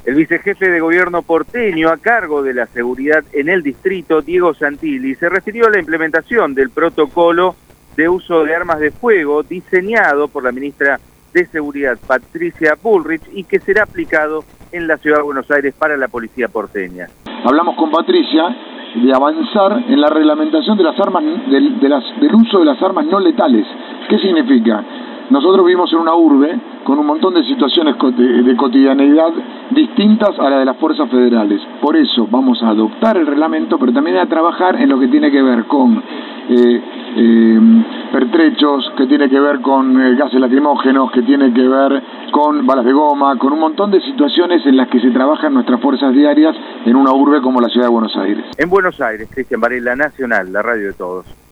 El vicejefe de gobierno porteño a cargo de la seguridad en el distrito, Diego Santilli, se refirió a la implementación del protocolo de uso de armas de fuego diseñado por la ministra de Seguridad, Patricia Bullrich, y que será aplicado en la Ciudad de Buenos Aires para la policía porteña. Hablamos con Patricia de avanzar en la reglamentación de las armas, del uso de las armas no letales. ¿Qué significa? Nosotros vivimos en una urbe con un montón de situaciones de cotidianeidad distintas a las de las fuerzas federales. Por eso vamos a adoptar el reglamento, pero también a trabajar en lo que tiene que ver con pertrechos, que tiene que ver con gases lacrimógenos, que tiene que ver con balas de goma, con un montón de situaciones en las que se trabajan nuestras fuerzas diarias en una urbe como la Ciudad de Buenos Aires. En Buenos Aires, Cristian Varela, Nacional, la radio de todos.